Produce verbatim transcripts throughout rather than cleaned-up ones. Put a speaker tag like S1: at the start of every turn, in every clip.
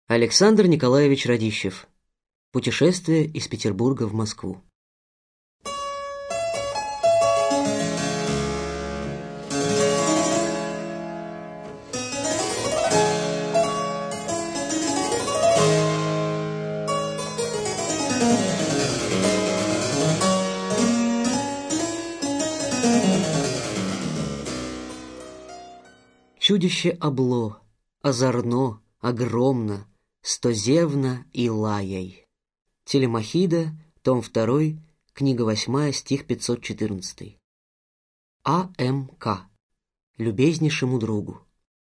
S1: Александр Николаевич Радищев. Путешествие из Петербурга в Москву. Чудище обло, озорно, огромно, стозевно и лаяй. Телемахида, том второй, книга восьмая, стих пятьсот четырнадцатый. А М К. Любезнейшему другу.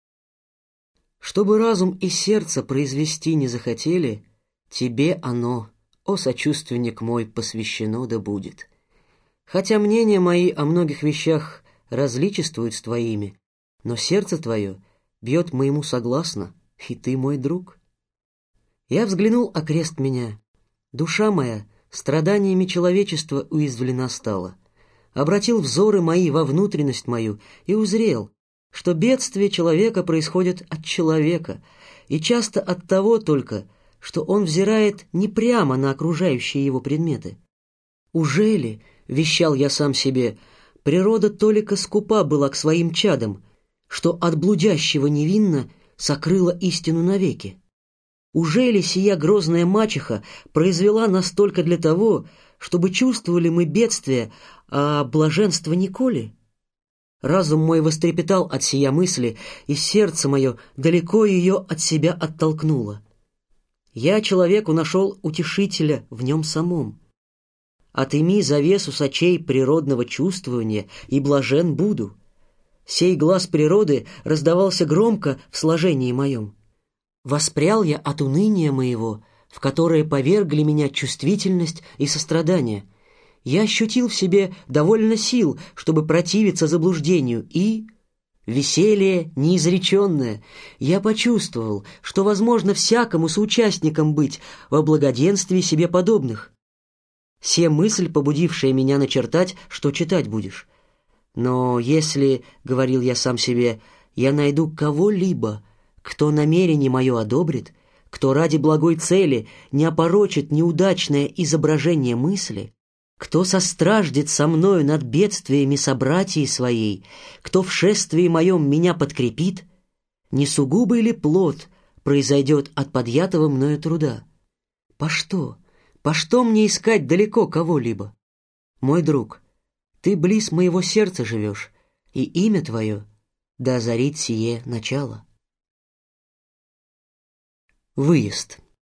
S1: Чтобы разум и сердце произвести не захотели, тебе оно, о сочувственник мой, посвящено да будет. Хотя мнения мои о многих вещах различествуют с твоими, но сердце твое бьет моему согласно, и ты мой друг. Я взглянул окрест меня. Душа моя страданиями человечества уязвлена стала. Обратил взоры мои во внутренность мою и узрел, что бедствие человека происходит от человека, и часто от того только, что он взирает не прямо на окружающие его предметы. Ужели, вещал я сам себе, природа толика скупа была к своим чадам, что от блудящего невинно сокрыла истину навеки? Ужели сия грозная мачеха произвела нас только для того, чтобы чувствовали мы бедствие, а блаженство николи? Разум мой вострепетал от сия мысли, и сердце мое далеко ее от себя оттолкнуло. Я человеку нашел утешителя в нем самом. Отыми завесу с очей природного чувствования, и блажен буду. Сей глас природы раздавался громко в сложении моем. Воспрял я от уныния моего, в которое повергли меня чувствительность и сострадание. Я ощутил в себе довольно сил, чтобы противиться заблуждению, и... веселье неизреченное. Я почувствовал, что возможно всякому соучастником быть во благоденствии себе подобных. Се мысль, побудившая меня начертать, что читать будешь. Но если, — говорил я сам себе, — я найду кого-либо, кто намерение мое одобрит, кто ради благой цели не опорочит неудачное изображение мысли, кто состраждет со мною над бедствиями собратьей своей, кто в шествии моем меня подкрепит, не сугубый ли плод произойдет от подъятого мною труда? По что? По что мне искать далеко кого-либо? Мой друг, ты близ моего сердца живешь, и имя твое да озарит сие начало. Выезд.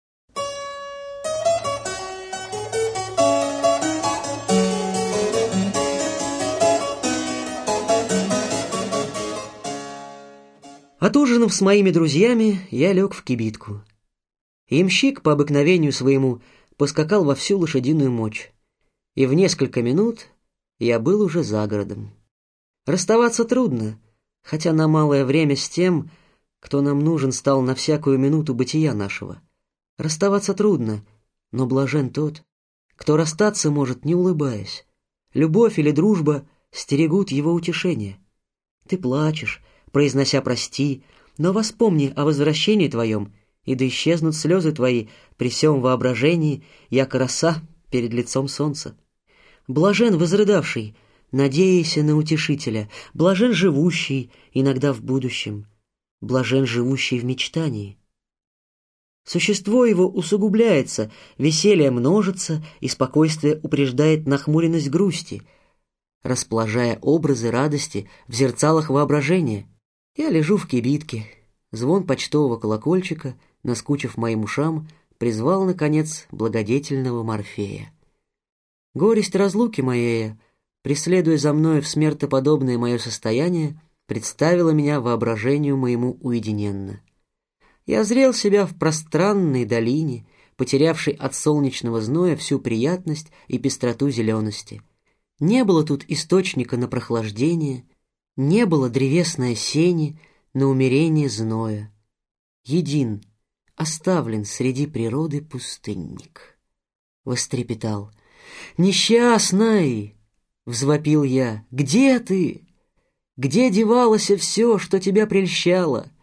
S1: Отужинав с моими друзьями, я лег в кибитку. Ямщик по обыкновению своему поскакал во всю лошадиную мочь, и в несколько минут я был уже за городом. Расставаться трудно, хотя на малое время с тем, кто нам нужен стал на всякую минуту бытия нашего. Расставаться трудно, но блажен тот, кто расстаться может, не улыбаясь. Любовь или дружба стерегут его утешение. Ты плачешь, произнося «прости», но воспомни о возвращении твоем, и да исчезнут слезы твои при всем воображении, яко роса перед лицом солнца. Блажен возрыдавший, надеяся на утешителя, блажен живущий, иногда в будущем, блажен живущий в мечтании. Существо его усугубляется, веселье множится, и спокойствие упреждает нахмуренность грусти, расположая образы радости в зерцалах воображения. Я лежу в кибитке, звон почтового колокольчика, наскучив моим ушам, призвал, наконец, благодетельного Морфея. Горесть разлуки моей, преследуя за мною в смертоподобное мое состояние, представила меня воображению моему уединенно. Я зрел себя в пространной долине, потерявшей от солнечного зноя всю приятность и пестроту зелености. Не было тут источника на прохлаждение, не было древесной сени на умерение зноя. Един, оставлен среди природы пустынник. Вострепетал. «Несчастный!» — взвопил я. «Где ты? Где девалось все, что тебя прельщало?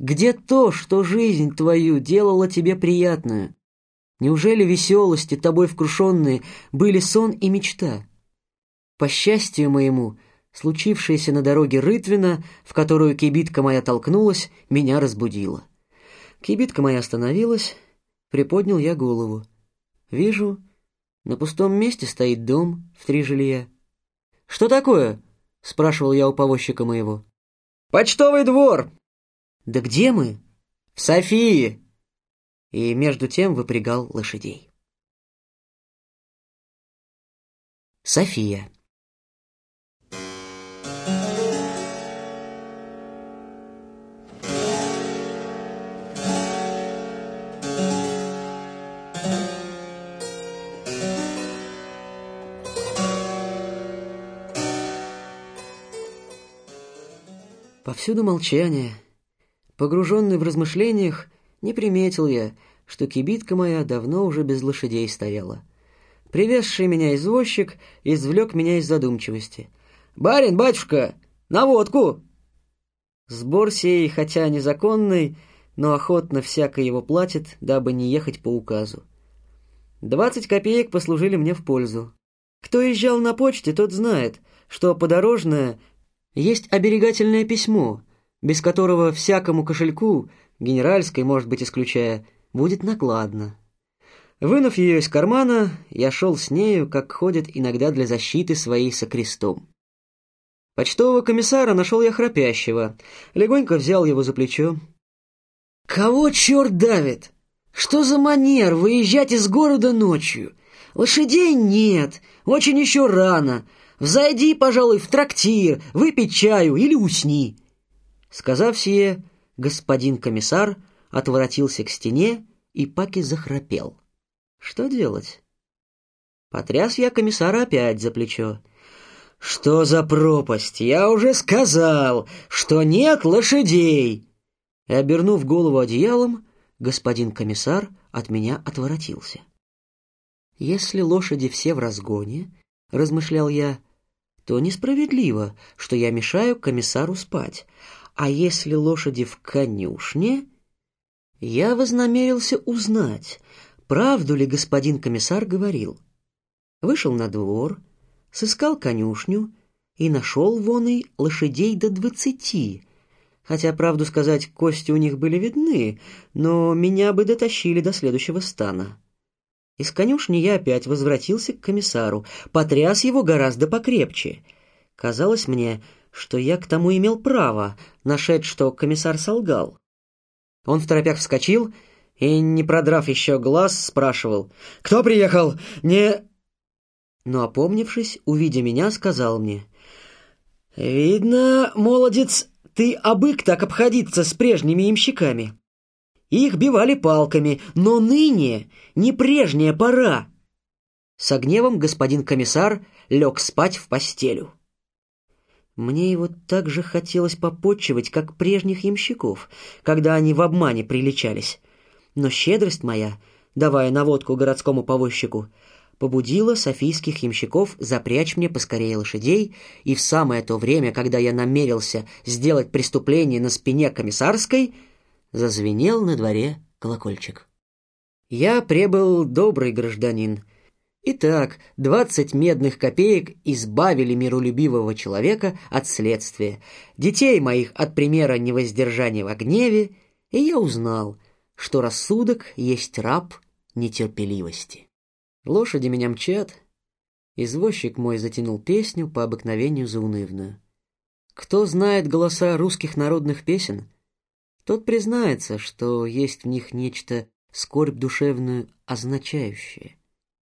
S1: Где то, что жизнь твою делала тебе приятную? Неужели веселости, тобой вкрушенные, были сон и мечта? По счастью моему, случившееся на дороге Рытвина, в которую кибитка моя толкнулась, меня разбудило. Кибитка моя остановилась, приподнял я голову. Вижу, на пустом месте стоит дом в три жилья. «Что такое?» — спрашивал я у повозчика моего. «Почтовый двор!» «Да где мы?» «В Софии!» И между тем выпрягал лошадей. София. Повсюду молчание. Погруженный в размышлениях, не приметил я, что кибитка моя давно уже без лошадей стояла. Привезший меня извозчик извлек меня из задумчивости. «Барин, батюшка, на водку!» Сбор сей, хотя незаконный, но охотно всяко его платит, дабы не ехать по указу. Двадцать копеек послужили мне в пользу. Кто езжал на почте, тот знает, что подорожное есть оберегательное письмо, без которого всякому кошельку, генеральской, может быть, исключая, будет накладно. Вынув ее из кармана, я шел с нею, как ходят иногда для защиты своей со крестом. Почтового комиссара нашел я храпящего, легонько взял его за плечо. «Кого черт давит? Что за манер выезжать из города ночью? Лошадей нет, очень еще рано. Взойди, пожалуй, в трактир, выпей чаю или усни». Сказав сие, господин комиссар отворотился к стене и паки захрапел. Что делать? Потряс я комиссара опять за плечо. «Что за пропасть? Я уже сказал, что нет лошадей!» И, обернув голову одеялом, господин комиссар от меня отворотился. «Если лошади все в разгоне, — размышлял я, — то несправедливо, что я мешаю комиссару спать. А если лошади в конюшне...» Я вознамерился узнать, правду ли господин комиссар говорил. Вышел на двор, сыскал конюшню и нашел вон и лошадей до двадцати, хотя, правду сказать, кости у них были видны, но меня бы дотащили до следующего стана. Из конюшни я опять возвратился к комиссару, потряс его гораздо покрепче. Казалось мне, что я к тому имел право, нашед, что комиссар солгал. Он второпях вскочил и, не продрав еще глаз, спрашивал: «Кто приехал? Не...» Но, опомнившись, увидя меня, сказал мне: «Видно, молодец, ты обык так обходиться с прежними ямщиками. Их бивали палками, но ныне не прежняя пора». Со гневом господин комиссар лег спать в постелю. Мне его так же хотелось попотчевать, как прежних ямщиков, когда они в обмане приличались. Но щедрость моя, давая наводку городскому повозчику, побудила софийских ямщиков запрячь мне поскорее лошадей, и в самое то время, когда я намерился сделать преступление на спине комиссарской, зазвенел на дворе колокольчик. Я прибыл добрый гражданин. Итак, двадцать медных копеек избавили миролюбивого человека от следствия, детей моих от примера невоздержания во гневе, и я узнал, что рассудок есть раб нетерпеливости. Лошади меня мчат. Извозчик мой затянул песню, по обыкновению заунывную. Кто знает голоса русских народных песен, тот признается, что есть в них нечто скорбь душевную означающее.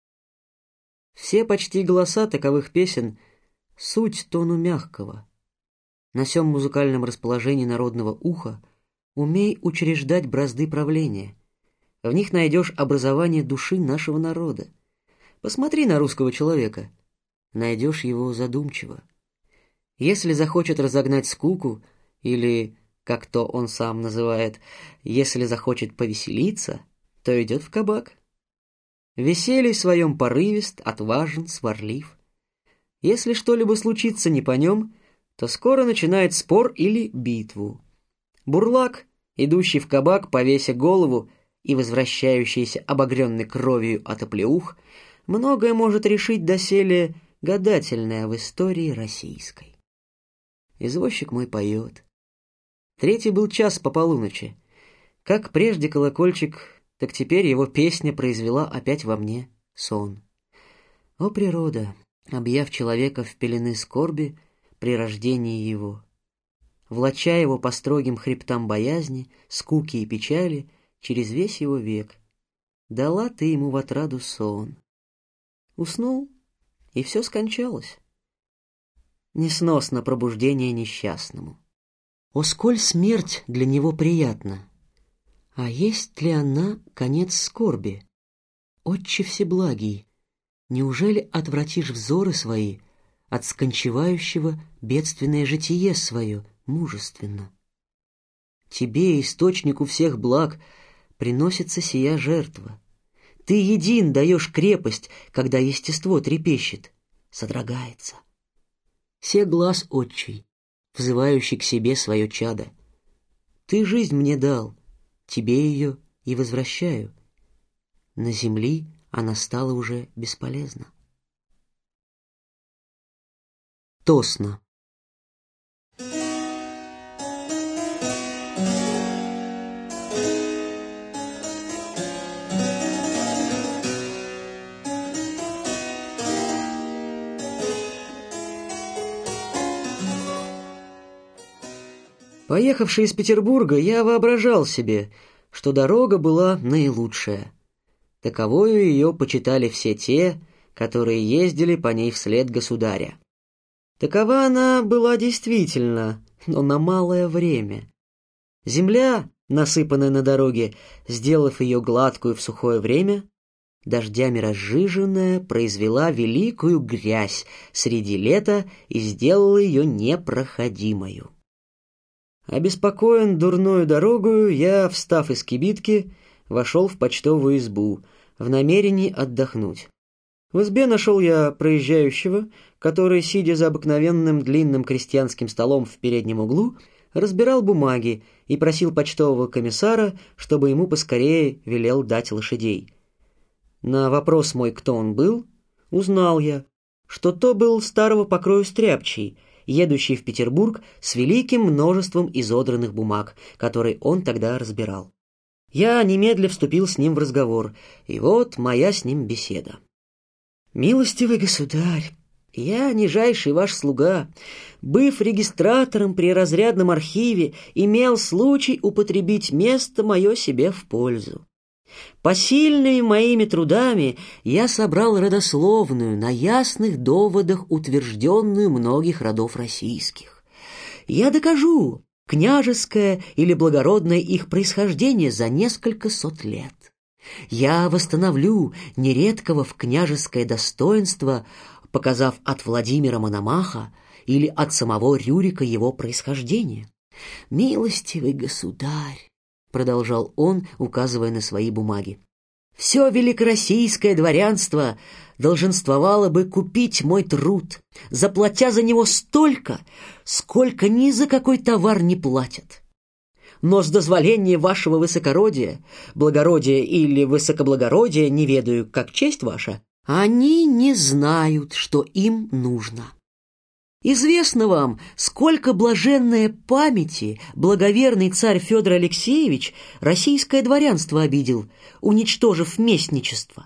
S1: Все почти голоса таковых песен — суть тону мягкого. На сём музыкальном расположении народного уха умей учреждать бразды правления. В них найдешь образование души нашего народа. Посмотри на русского человека, найдешь его задумчиво. Если захочет разогнать скуку, или, как то он сам называет, если захочет повеселиться, то идет в кабак. Веселье своем порывист, отважен, сварлив. Если что-либо случится не по нем, то скоро начинает спор или битву. Бурлак идущий в кабак, повеся голову, и возвращающийся обогренный кровью от оплеух, многое может решить доселе гадательное в истории российской. Извозчик мой поет. Третий был час по полуночи. Как прежде колокольчик, так теперь его песня произвела опять во мне сон. О, природа, объяв человека в пелены скорби при рождении его, влача его по строгим хребтам боязни, скуки и печали через весь его век, дала ты ему в отраду сон. Уснул, и все скончалось. Несносно пробуждение несчастному. О, сколь смерть для него приятна! А есть ли она конец скорби? Отче всеблагий, неужели отвратишь взоры свои от скончивающего бедственное житие свое мужественно? Тебе, источнику всех благ, приносится сия жертва. Ты един даешь крепость, когда естество трепещет, содрогается. Се глаз отчий, взывающий к себе свое чадо. Ты жизнь мне дал, тебе ее и возвращаю. На земли она стала уже бесполезна. Тосно. Поехавший из Петербурга, я воображал себе, что дорога была наилучшая. Таковою ее почитали все те, которые ездили по ней вслед государя. Такова она была действительно, но на малое время. Земля, насыпанная на дороге, сделав ее гладкую в сухое время, дождями разжиженная, произвела великую грязь среди лета и сделала ее непроходимою. Обеспокоен дурною дорогою, я, встав из кибитки, вошел в почтовую избу в намерении отдохнуть. В избе нашел я проезжающего, который, сидя за обыкновенным длинным крестьянским столом в переднем углу, разбирал бумаги и просил почтового комиссара, чтобы ему поскорее велел дать лошадей. На вопрос мой, кто он был, узнал я, что то был старого покрою стряпчий, едущий в Петербург с великим множеством изодранных бумаг, которые он тогда разбирал. Я немедля вступил с ним в разговор, и вот моя с ним беседа. «Милостивый государь, я, нижайший ваш слуга, быв регистратором при разрядном архиве, имел случай употребить место мое себе в пользу. Посильными моими трудами я собрал родословную, на ясных доводах утвержденную многих родов российских. Я докажу княжеское или благородное их происхождение за несколько сот лет. Я восстановлю нередкого в княжеское достоинство, показав от Владимира Мономаха или от самого Рюрика его происхождение. Милостивый государь, — продолжал он, указывая на свои бумаги, — все великороссийское дворянство долженствовало бы купить мой труд, заплатя за него столько, сколько ни за какой товар не платят. Но с дозволения вашего высокородия, благородия или высокоблагородия, не ведаю, как честь ваша, они не знают, что им нужно. Известно вам, сколько блаженной памяти благоверный царь Федор Алексеевич российское дворянство обидел, уничтожив местничество.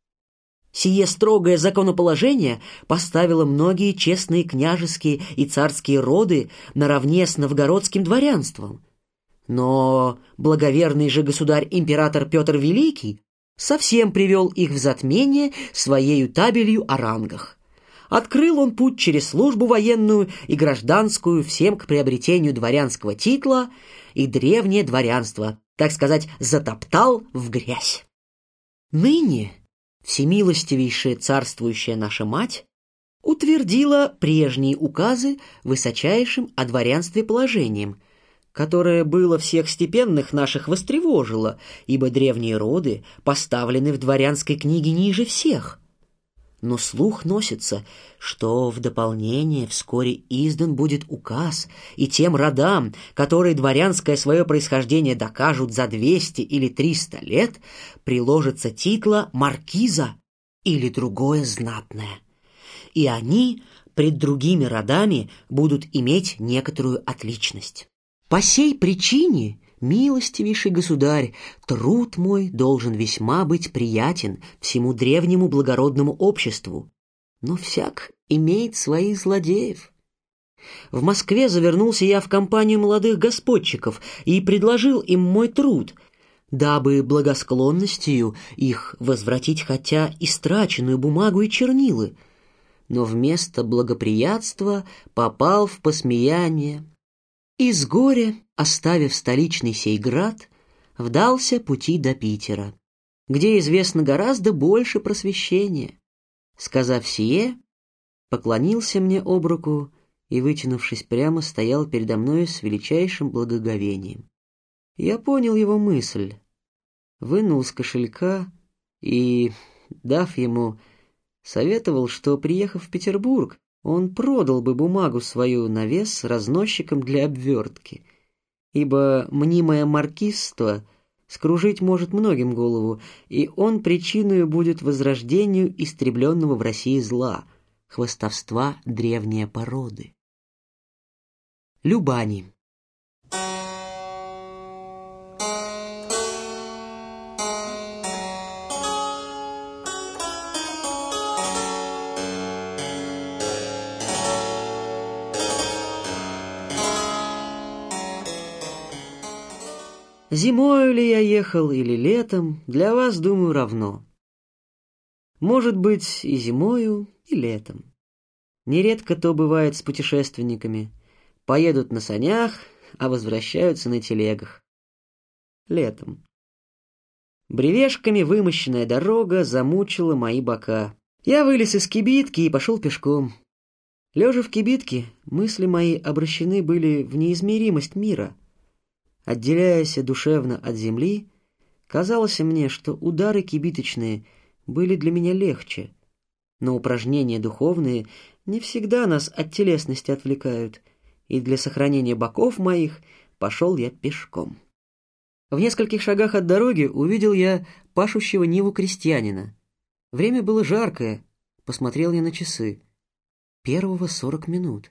S1: Сие строгое законоположение поставило многие честные княжеские и царские роды наравне с новгородским дворянством. Но благоверный же государь-император Петр Великий совсем привел их в затмение своею табелью о рангах. Открыл он путь через службу военную и гражданскую всем к приобретению дворянского титула, и древнее дворянство, так сказать, затоптал в грязь. Ныне всемилостивейшая царствующая наша мать утвердила прежние указы высочайшим о дворянстве положением, которое было всех степенных наших востревожило, ибо древние роды поставлены в дворянской книге ниже всех. Но слух носится, что в дополнение вскоре издан будет указ, и тем родам, которые дворянское свое происхождение докажут за двести или триста лет, приложится титла маркиза или другое знатное. И они пред другими родами будут иметь некоторую отличность. По сей причине, милостивейший государь, труд мой должен весьма быть приятен всему древнему благородному обществу, но всяк имеет своих злодеев. В Москве завернулся я в компанию молодых господчиков и предложил им мой труд, дабы благосклонностью их возвратить хотя истраченную бумагу и чернилы, но вместо благоприятства попал в посмеяние и с горя, оставив столичный сей град, вдался пути до Питера, где известно гораздо больше просвещения. Сказав сие, поклонился мне об руку и, вытянувшись прямо, стоял передо мной с величайшим благоговением. Я понял его мысль, вынул из кошелька и, дав ему, советовал, что, приехав в Петербург, он продал бы бумагу свою на вес разносчикам для обвертки, ибо мнимое маркизство скружить может многим голову, и он причиною будет возрождению истребленного в России зла, хвастовства древней породы. Любани. Зимою ли я ехал или летом, для вас, думаю, равно. Может быть, и зимою, и летом. Нередко то бывает с путешественниками. Поедут на санях, а возвращаются на телегах. Летом. Бревешками вымощенная дорога замучила мои бока. Я вылез из кибитки и пошел пешком. Лежа в кибитке, мысли мои обращены были в неизмеримость мира. Отделяясь душевно от земли, казалось мне, что удары кибиточные были для меня легче, но упражнения духовные не всегда нас от телесности отвлекают, и для сохранения боков моих пошел я пешком. В нескольких шагах от дороги увидел я пашущего ниву крестьянина. Время было жаркое, посмотрел я на часы. Первого сорок минут.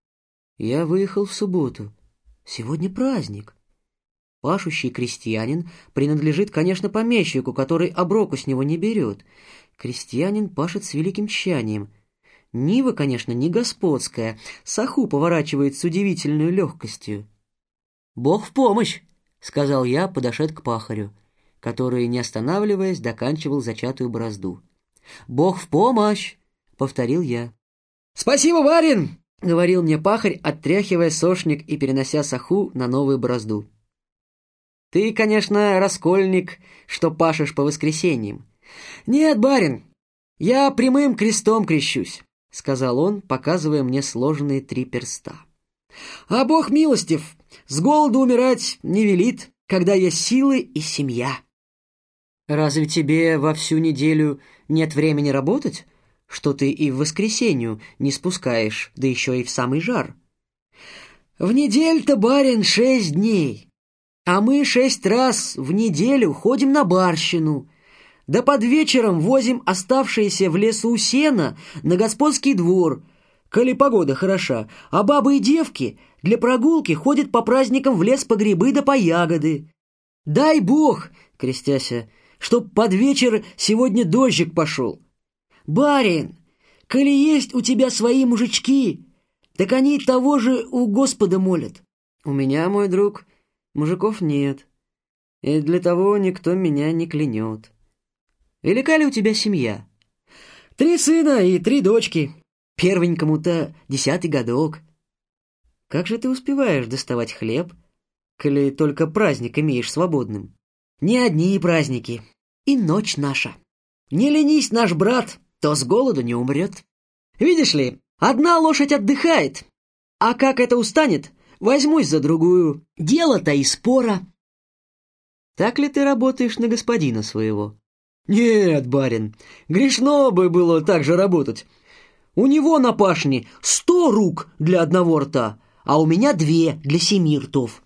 S1: Я выехал в субботу. Сегодня праздник. Пашущий крестьянин принадлежит, конечно, помещику, который оброку с него не берет. Крестьянин пашет с великим тщанием. Нива, конечно, не господская, саху поворачивает с удивительной легкостью. «Бог в помощь!» — сказал я, подошед к пахарю, который, не останавливаясь, доканчивал зачатую борозду. «Бог в помощь!» — повторил я. «Спасибо, барин!» — говорил мне пахарь, оттряхивая сошник и перенося саху на новую борозду. «Ты, конечно, раскольник, что пашешь по воскресеньям». «Нет, барин, я прямым крестом крещусь», — сказал он, показывая мне сложенные три перста. «А Бог милостив, с голоду умирать не велит, когда есть силы и семья». «Разве тебе во всю неделю нет времени работать, что ты и в воскресенью не спускаешь, да еще и в самый жар?» «В неделю-то, барин, шесть дней. А мы шесть раз в неделю ходим на барщину, да под вечером возим оставшиеся в лесу сено на господский двор, коли погода хороша, а бабы и девки для прогулки ходят по праздникам в лес по грибы да по ягоды. Дай Бог, крестяся, чтоб под вечер сегодня дождик пошел. Барин, коли есть у тебя свои мужички, так они того же у Господа молят». «У меня, мой друг, мужиков нет, и для того никто меня не клянет. Велика ли у тебя семья?» «Три сына и три дочки. Первенькому-то десятый годок». «Как же ты успеваешь доставать хлеб, коли только праздник имеешь свободным?» «Не одни праздники, и ночь наша. Не ленись, наш брат, то с голоду не умрет. Видишь ли, одна лошадь отдыхает, а как это устанет, возьмусь за другую. Дело-то и спора». «Так ли ты работаешь на господина своего?» Нет, барин, грешно бы было так же работать. У него на пашне сто рук для одного рта, а у меня две для семи ртов.